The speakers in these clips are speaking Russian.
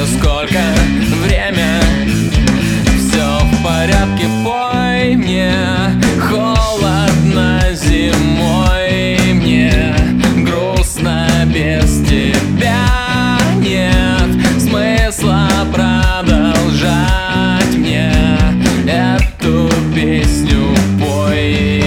сколько время. Все в порядке, пой мне. Холодно зимой, мне грустно без тебя. Нет смысла продолжать мне эту песню, пой.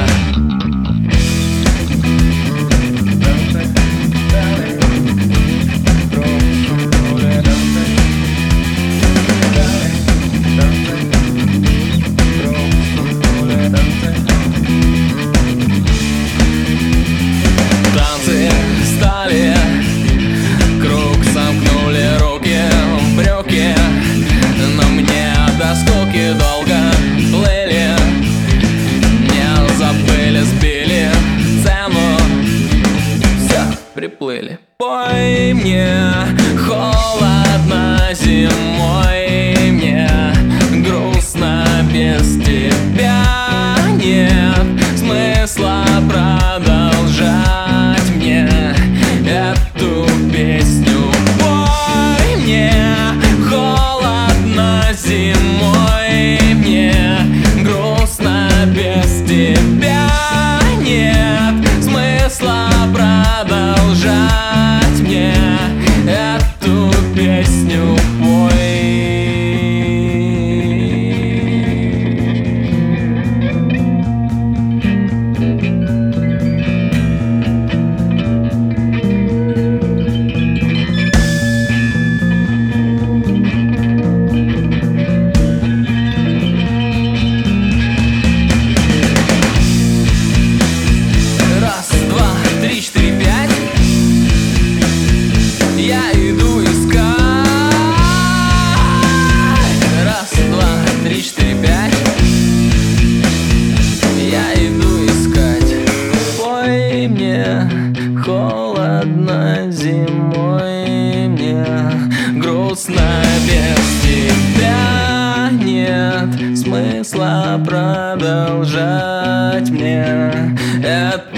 Танцы стали, круг сомкнули руки в брюки, но мне до скуки долго плыли, не забыли, сбили цену, все, приплыли. Пой мне, холодно зимой, мне грустно без тебя. Нет смысла продолжать мне эту песню, пой мне. Холодно зимой, мне грустно без тебя. Нет смысла продолжать мне эту песню, пой. Я иду искать. Раз, два, три, четыре, пять. Я иду искать. Пой мне, холодно зимой, мне грустно без тебя. Нет смысла продолжать мне это.